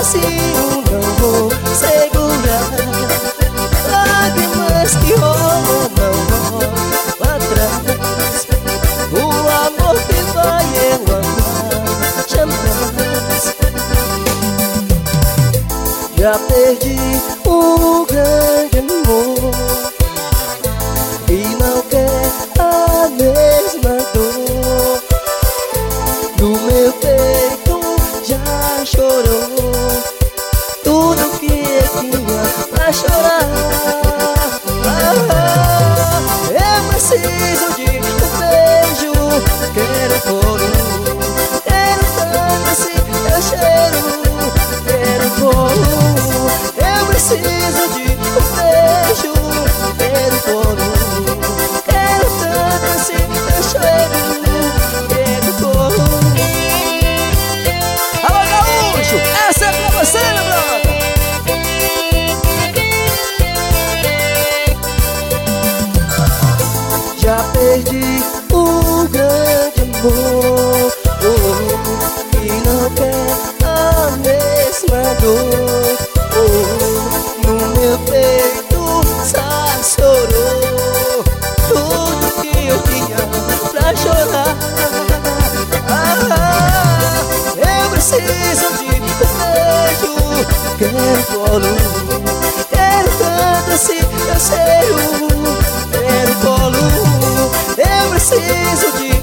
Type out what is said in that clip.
assim não vou segurar. Lágrimas que rolam não voltam atrás. O amor que vai eu amar jamais. Já perdi o grande amor e não quer a mesma dor. Do meu peito já chorou tudo que eu tinha pra chorar. Eu preciso de um beijo, quero colo, quero tanto esse teu cheiro, quero colo. Eu preciso de um beijo, quero colo, quero tanto esse teu cheiro, quero colo. Alô, gaúcho, essa é pra você, meu brother. Já perdi o grande amor, e não quer a mesma dor. No meu peito só chorou tudo que eu tinha pra chorar. Eu preciso de um beijo, quero colo, quero tanto esse teu cheiro, quero colo. Eu preciso de